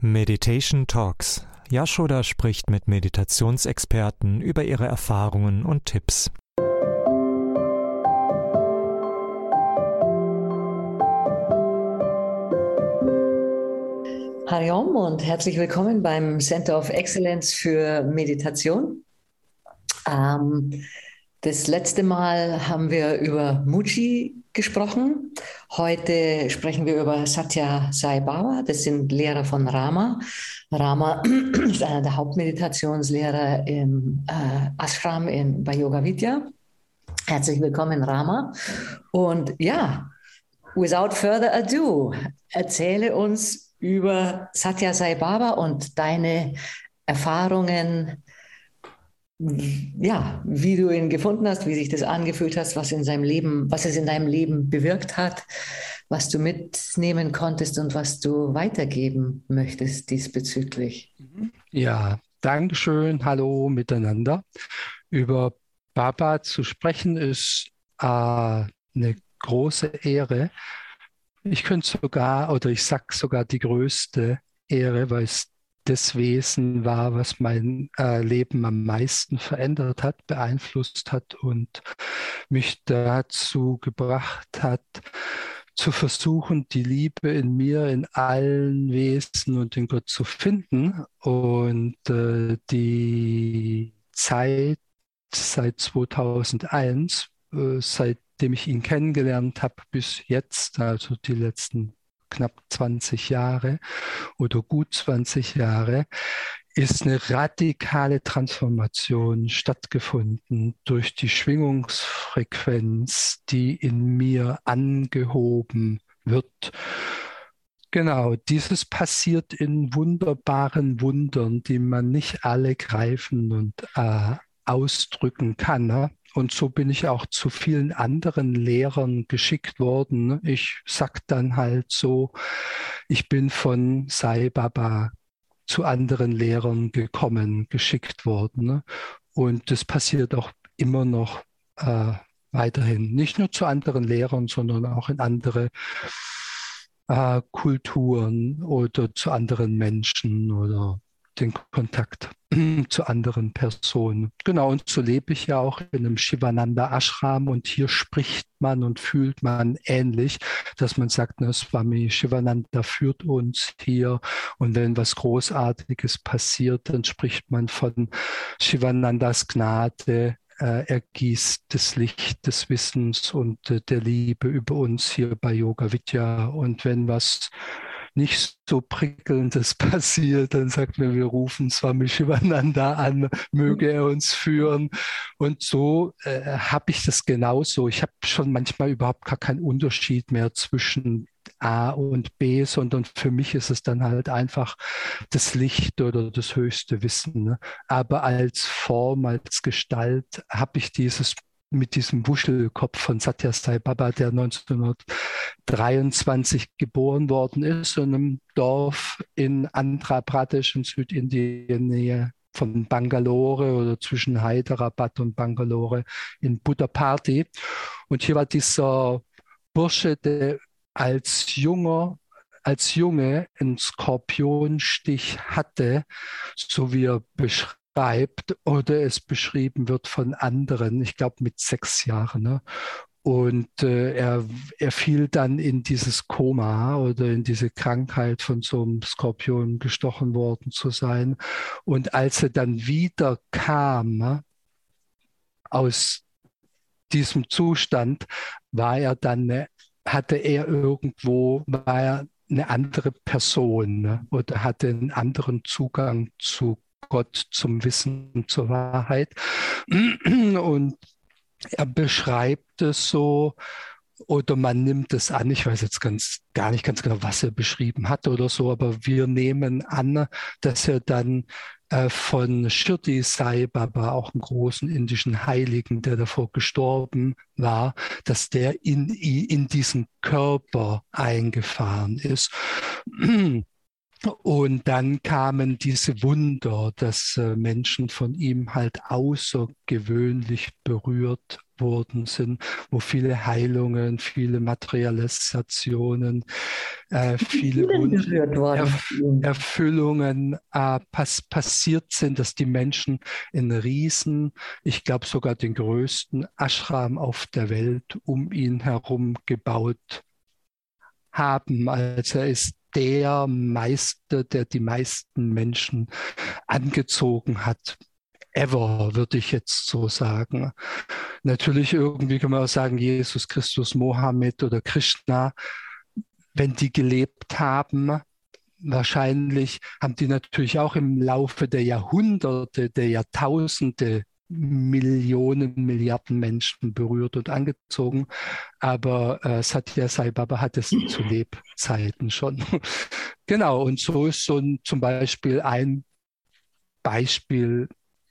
Meditation Talks. Yashoda spricht mit Meditationsexperten über ihre Erfahrungen und Tipps. Hariom und herzlich willkommen beim Center of Excellence für Meditation. Das letzte Mal haben wir über Mooji gesprochen. Heute sprechen wir über Satya Sai Baba. Das sind Lehrer von Rama. Rama ist einer der Hauptmeditationslehrer im Ashram bei Yoga Vidya. Herzlich willkommen, Rama. Und ja, without further ado, erzähle uns über Satya Sai Baba und deine Erfahrungen, ja, wie du ihn gefunden hast, wie sich das angefühlt hast, was es in deinem Leben bewirkt hat, was du mitnehmen konntest und was du weitergeben möchtest diesbezüglich. Ja, Dankeschön, hallo miteinander. Über Baba zu sprechen ist eine große Ehre. Ich könnte sogar, oder ich sage sogar die größte Ehre, weil es das Wesen war, was mein Leben am meisten verändert hat, beeinflusst hat und mich dazu gebracht hat, zu versuchen, die Liebe in mir, in allen Wesen und in Gott zu finden. Und die Zeit seit 2001, seitdem ich ihn kennengelernt habe, bis jetzt, also die letzten knapp 20 Jahre oder gut 20 Jahre, ist eine radikale Transformation stattgefunden durch die Schwingungsfrequenz, die in mir angehoben wird. Genau, dieses passiert in wunderbaren Wundern, die man nicht alle greifen und ausdrücken kann. Ne? Und so bin ich auch zu vielen anderen Lehrern geschickt worden. Ich sag dann halt so, ich bin von Sai Baba zu anderen Lehrern gekommen, geschickt worden. Und das passiert auch immer noch weiterhin. Nicht nur zu anderen Lehrern, sondern auch in andere Kulturen oder zu anderen Menschen oder den Kontakt zu anderen Personen. Genau, und so lebe ich ja auch in einem Shivananda Ashram und hier spricht man und fühlt man ähnlich, dass man sagt, ne, Swami Shivananda führt uns hier und wenn was Großartiges passiert, dann spricht man von Shivanandas Gnade. Er gießt das Licht des Wissens und der Liebe über uns hier bei Yoga Vidya und wenn was nicht so Prickelndes passiert, dann sagt man, wir rufen Swami Shivananda an, möge er uns führen. Und so habe ich das genauso. Ich habe schon manchmal überhaupt gar keinen Unterschied mehr zwischen A und B, sondern für mich ist es dann halt einfach das Licht oder das höchste Wissen. Ne? Aber als Form, als Gestalt habe ich dieses mit diesem Wuschelkopf von Satya Sai Baba, der 1923 geboren worden ist, in einem Dorf in Andhra Pradesh in Südindien, Nähe von Bangalore oder zwischen Hyderabad und Bangalore in Puttaparthi. Und hier war dieser Bursche, der als Junge einen Skorpionstich hatte, so wie er beschreibt, oder es beschrieben wird von anderen, ich glaube mit 6 Jahren. Ne? Und er fiel dann in dieses Koma oder in diese Krankheit, von so einem Skorpion gestochen worden zu sein. Und als er dann wieder kam, ne, aus diesem Zustand, war er eine andere Person, ne? Oder hatte einen anderen Zugang zu Gott, zum Wissen, zur Wahrheit. Und er beschreibt es so, oder man nimmt es an, ich weiß jetzt gar nicht ganz genau, was er beschrieben hat oder so, aber wir nehmen an, dass er dann von Shirdi Sai Baba, auch einen großen indischen Heiligen, der davor gestorben war, dass der in diesen Körper eingefahren ist. Und dann kamen diese Wunder, dass Menschen von ihm halt außergewöhnlich berührt worden sind, wo viele Heilungen, viele Materialisationen, viele berührt worden. Erfüllungen passiert sind, dass die Menschen in Riesen, ich glaube sogar den größten Ashram auf der Welt um ihn herum gebaut haben. Also er ist der Meister, der die meisten Menschen angezogen hat. Ever, würde ich jetzt so sagen. Natürlich irgendwie kann man auch sagen, Jesus Christus, Mohammed oder Krishna, wenn die gelebt haben, wahrscheinlich haben die natürlich auch im Laufe der Jahrhunderte, der Jahrtausende Millionen, Milliarden Menschen berührt und angezogen. Aber Satya Sai Baba hat es zu Lebzeiten schon. Genau, und so ist zum Beispiel ein Beispiel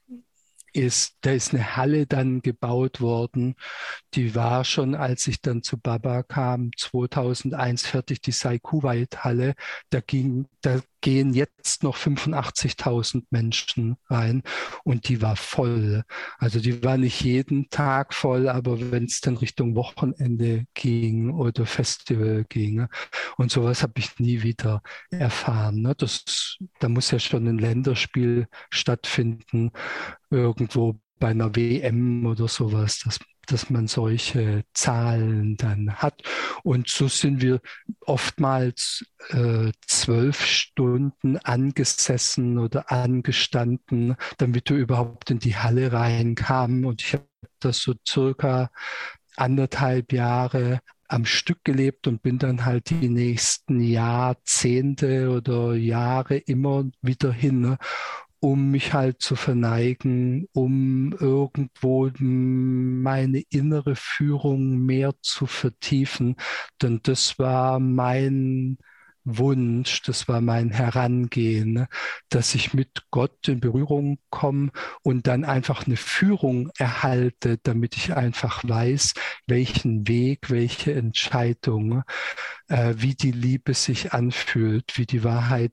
da ist eine Halle dann gebaut worden. Die war schon, als ich dann zu Baba kam, 2001 fertig, die Sai Kuwait Halle. Da gehen jetzt noch 85.000 Menschen rein und die war voll. Also die war nicht jeden Tag voll, aber wenn es dann Richtung Wochenende ging oder Festival ging und sowas habe ich nie wieder erfahren. Ne? Da muss ja schon ein Länderspiel stattfinden, irgendwo bei einer WM oder sowas, dass man solche Zahlen dann hat. Und so sind wir oftmals 12 Stunden angesessen oder angestanden, damit wir überhaupt in die Halle reinkamen. Und ich habe das so circa 1,5 Jahre am Stück gelebt und bin dann halt die nächsten Jahrzehnte oder Jahre immer wieder hin, ne? Um mich halt zu verneigen, um irgendwo meine innere Führung mehr zu vertiefen. Denn das war mein Wunsch, das war mein Herangehen, ne? Dass ich mit Gott in Berührung komme und dann einfach eine Führung erhalte, damit ich einfach weiß, welchen Weg, welche Entscheidung, wie die Liebe sich anfühlt, wie die Wahrheit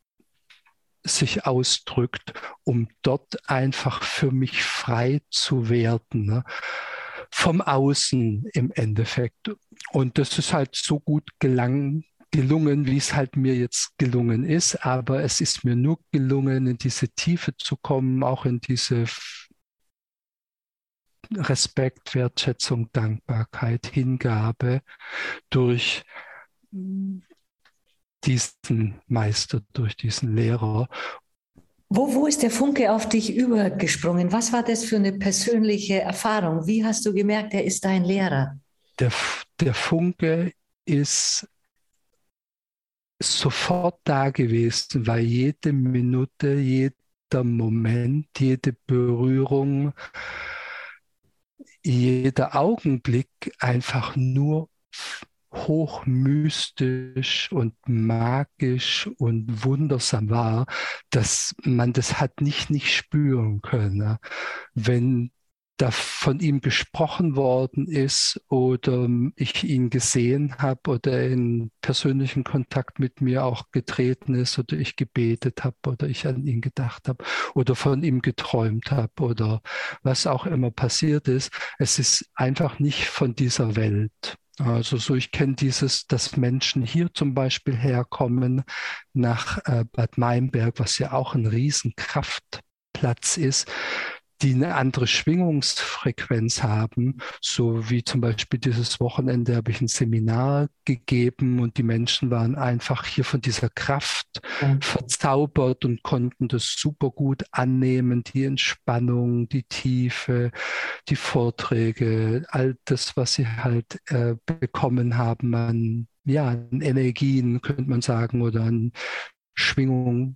sich ausdrückt, um dort einfach für mich frei zu werden, ne? Vom Außen im Endeffekt. Und das ist halt so gut gelungen, wie es halt mir jetzt gelungen ist. Aber es ist mir nur gelungen, in diese Tiefe zu kommen, auch in diese Respekt, Wertschätzung, Dankbarkeit, Hingabe durch diesen Meister, durch diesen Lehrer. Wo ist der Funke auf dich übergesprungen? Was war das für eine persönliche Erfahrung? Wie hast du gemerkt, er ist dein Lehrer? Der Funke ist sofort da gewesen, weil jede Minute, jeder Moment, jede Berührung, jeder Augenblick einfach nur hochmystisch und magisch und wundersam war, dass man das hat nicht spüren können. Wenn da von ihm gesprochen worden ist oder ich ihn gesehen habe oder in persönlichen Kontakt mit mir auch getreten ist oder ich gebetet habe oder ich an ihn gedacht habe oder von ihm geträumt habe oder was auch immer passiert ist, es ist einfach nicht von dieser Welt. Also so, ich kenne dass Menschen hier zum Beispiel herkommen nach Bad Meinberg, was ja auch ein Riesenkraftplatz ist, die eine andere Schwingungsfrequenz haben, so wie zum Beispiel dieses Wochenende habe ich ein Seminar gegeben und die Menschen waren einfach hier von dieser Kraft verzaubert und konnten das super gut annehmen, die Entspannung, die Tiefe, die Vorträge, all das, was sie halt bekommen haben an Energien, könnte man sagen, oder an Schwingungen.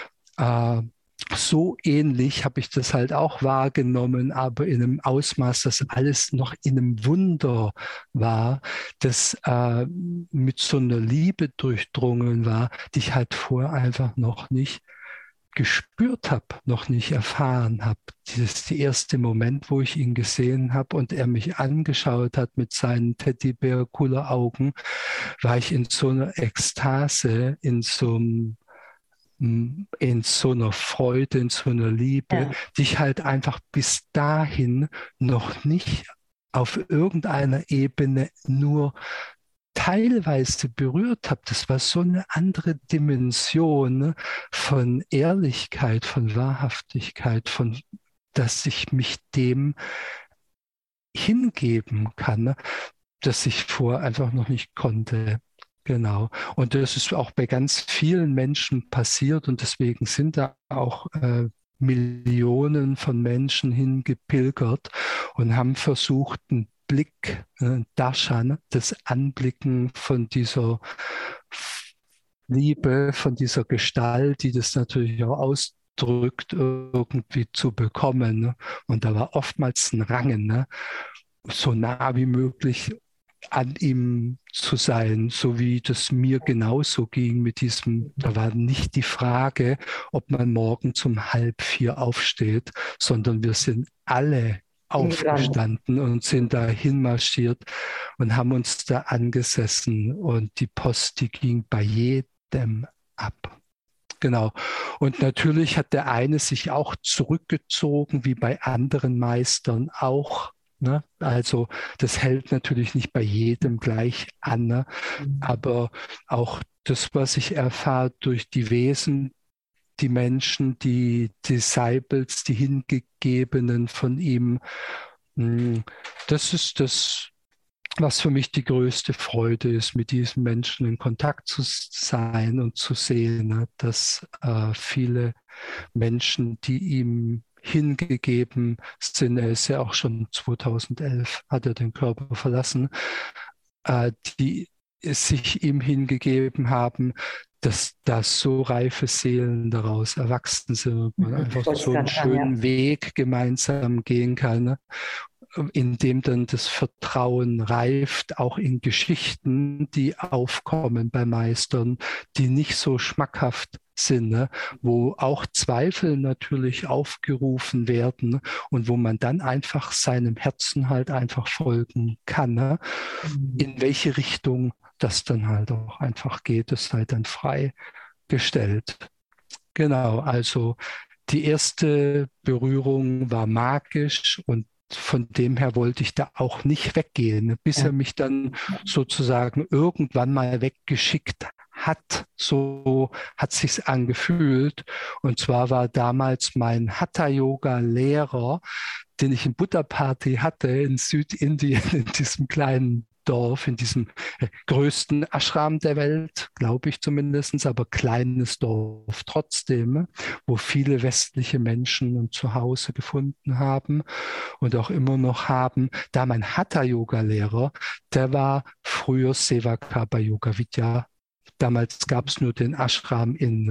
So ähnlich habe ich das halt auch wahrgenommen, aber in einem Ausmaß, dass alles noch in einem Wunder war, das mit so einer Liebe durchdrungen war, die ich halt vorher einfach noch nicht gespürt habe, noch nicht erfahren habe. Das ist der erste Moment, wo ich ihn gesehen habe und er mich angeschaut hat mit seinen Teddybär-Cooler Augen, war ich in so einer Ekstase, in so einem in so einer Freude, in so einer Liebe, die ich halt einfach bis dahin noch nicht auf irgendeiner Ebene nur teilweise berührt habe. Das war so eine andere Dimension, ne, von Ehrlichkeit, von Wahrhaftigkeit, dass ich mich dem hingeben kann, ne, das ich vorher einfach noch nicht konnte. Genau. Und das ist auch bei ganz vielen Menschen passiert und deswegen sind da auch Millionen von Menschen hingepilgert und haben versucht, einen Blick, Darshan, das Anblicken von dieser Liebe, von dieser Gestalt, die das natürlich auch ausdrückt, irgendwie zu bekommen. Ne? Und da war oftmals ein Rangen, ne? So nah wie möglich an ihm zu sein, so wie das mir genauso ging mit diesem, da war nicht die Frage, ob man morgens um 3:30 aufsteht, sondern wir sind alle aufgestanden und sind da hinmarschiert und haben uns da angesessen und die Post, die ging bei jedem ab. Genau. Und natürlich hat der eine sich auch zurückgezogen, wie bei anderen Meistern auch. Ne? Also das hält natürlich nicht bei jedem gleich an, ne? Aber auch das, was ich erfahre durch die Wesen, die Menschen, die Disciples, die Hingegebenen von ihm, das ist das, was für mich die größte Freude ist, mit diesen Menschen in Kontakt zu sein und zu sehen, ne? Dass viele Menschen, die ihm hingegeben sind, er ist ja auch schon 2011, hat er den Körper verlassen, die sich ihm hingegeben haben, dass da so reife Seelen daraus erwachsen sind und man einfach so einen schönen Weg gemeinsam gehen kann, ne? In dem dann das Vertrauen reift, auch in Geschichten, die aufkommen bei Meistern, die nicht so schmackhaft sind, ne? Wo auch Zweifel natürlich aufgerufen werden und wo man dann einfach seinem Herzen halt einfach folgen kann, ne? In welche Richtung das dann halt auch einfach geht, das sei dann freigestellt. Genau, also die erste Berührung war magisch und von dem her wollte ich da auch nicht weggehen, bis er mich dann sozusagen irgendwann mal weggeschickt hat. So hat sich's angefühlt. Und zwar war damals mein Hatha-Yoga-Lehrer, den ich in Buddha Party hatte in Südindien, in diesem kleinen Dorf, in diesem größten Ashram der Welt, glaube ich zumindest, aber kleines Dorf trotzdem, wo viele westliche Menschen ein Zuhause gefunden haben und auch immer noch haben. Da mein Hatha-Yoga-Lehrer, der war früher Sevaka bei Yoga Vidya. Damals gab es nur den Ashram im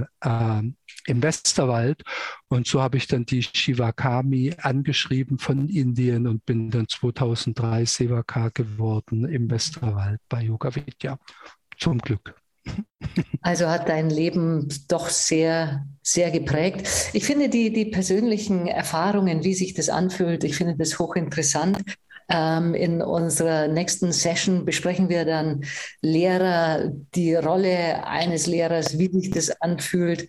Westerwald und so habe ich dann die Shivakami angeschrieben von Indien und bin dann 2003 Sevaka geworden im Westerwald bei Yoga Vidya. Zum Glück. Also hat dein Leben doch sehr, sehr geprägt. Ich finde die persönlichen Erfahrungen, wie sich das anfühlt, ich finde das hochinteressant. In unserer nächsten Session besprechen wir dann Lehrer, die Rolle eines Lehrers, wie sich das anfühlt,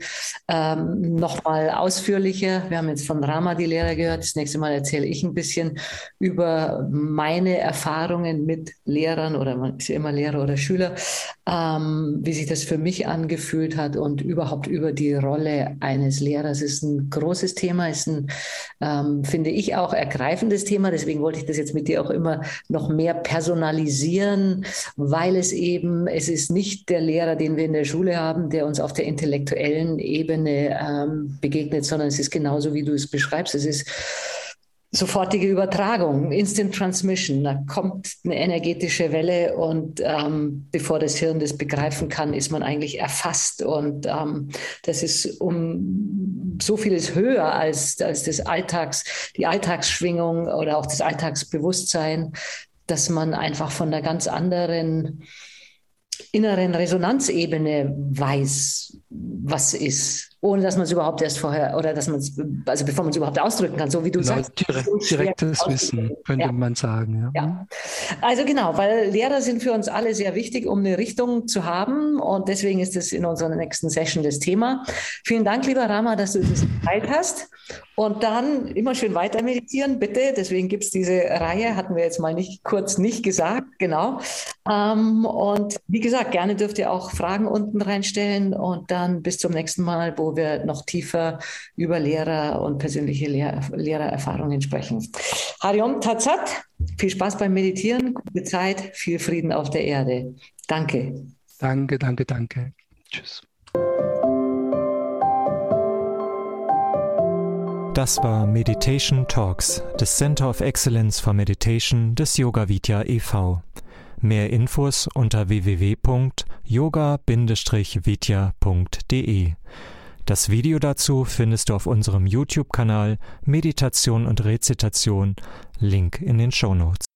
nochmal ausführlicher. Wir haben jetzt von Rama die Lehrer gehört. Das nächste Mal erzähle ich ein bisschen über meine Erfahrungen mit Lehrern oder man ist ja immer Lehrer oder Schüler, wie sich das für mich angefühlt hat und überhaupt über die Rolle eines Lehrers. Es ist ein großes Thema, ist ein, finde ich, auch ergreifendes Thema. Deswegen wollte ich das jetzt mit dir auch immer noch mehr personalisieren, weil es ist nicht der Lehrer, den wir in der Schule haben, der uns auf der intellektuellen Ebene begegnet, sondern es ist genauso, wie du es beschreibst. Es ist sofortige Übertragung, Instant Transmission. Da kommt eine energetische Welle und bevor das Hirn das begreifen kann, ist man eigentlich erfasst. Und das ist um so vieles höher als das die Alltagsschwingung oder auch das Alltagsbewusstsein, dass man einfach von einer ganz anderen inneren Resonanzebene weiß, was ist. ohne dass man es überhaupt erst vorher oder dass man es, also bevor man es überhaupt ausdrücken kann, so wie du sagst. Direktes Wissen, könnte man sagen. Ja. Also genau, weil Lehrer sind für uns alle sehr wichtig, um eine Richtung zu haben und deswegen ist es in unserer nächsten Session das Thema. Vielen Dank, lieber Rama, dass du das geteilt hast und dann immer schön weiter meditieren, bitte. Deswegen gibt es diese Reihe, hatten wir jetzt mal kurz nicht gesagt, genau. Und wie gesagt, gerne dürft ihr auch Fragen unten reinstellen und dann bis zum nächsten Mal, wo wir noch tiefer über Lehrer und persönliche Lehrererfahrungen sprechen. Hariom Tat Sat, viel Spaß beim Meditieren, gute Zeit, viel Frieden auf der Erde. Danke. Danke. Tschüss. Das war Meditation Talks des Center of Excellence for Meditation des Yoga Vidya e.V. Mehr Infos unter www.yoga-vidya.de. Das Video dazu findest du auf unserem YouTube-Kanal Meditation und Rezitation, Link in den Shownotes.